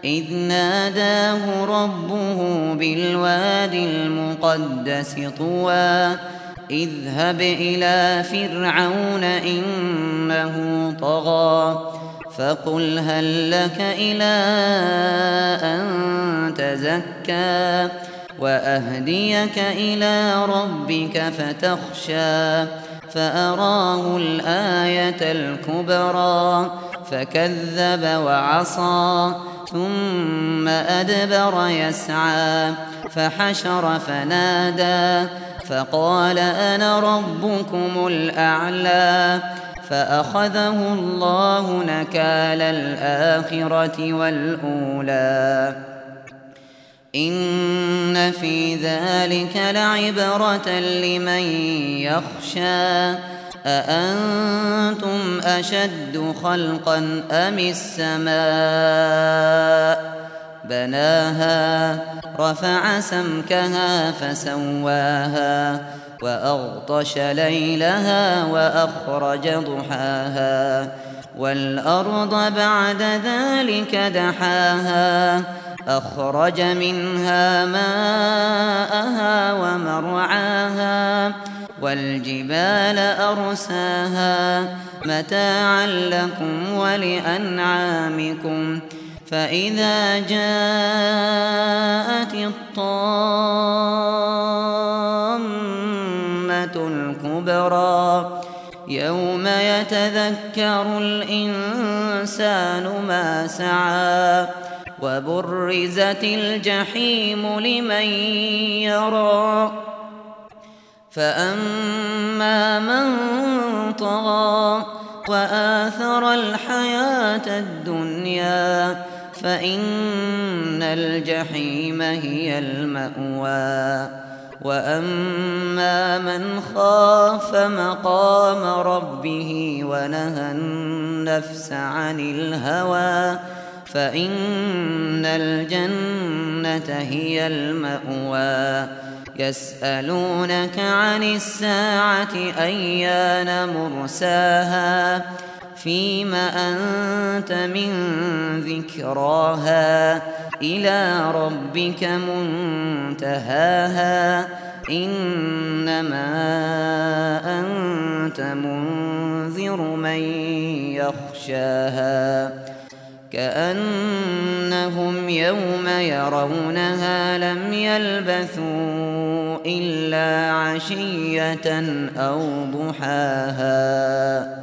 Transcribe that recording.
إذ ناداه ربه بالواد المقدس طوى اذهب إلى فرعون إنه طغى فقل هل لك إلى أن تزكى وأهديك إلى ربك فتخشى فأراه الآية الكبرى فكذب وعصى ثم أدبر يسعى فحشر فنادى فقال أنا ربكم الأعلى فأخذه الله نكال الآخرة والأولى إن في ذلك لعبرة لمن يخشى أأنتم أشد خلقا أم السماء بناها رفع سمكها فسواها وأغطش ليلها وأخرج ضحاها والأرض بعد ذلك دحاها أخرج منها ماءها ومرعاها والجبال أرساها متاعا لكم ولأنعامكم فإذا جاءت الطامة الكبرى يوم يتذكر الإنسان ما سعى وبرزت الجحيم لمن يرى فأما من طغى وآثر الحياة الدنيا فإن الجحيم هي المأوى وأما من خاف مقام ربه ونهى النفس عن الهوى فإن الجنة هي المأوى يسألونك عن الساعة أيان مرساها فيم أنت من ذكراها إلى ربك منتهاها إنما أنت منذر من يخشاها كأنهم يوم يرونها لم يلبثوا إلا عشية أو ضحاها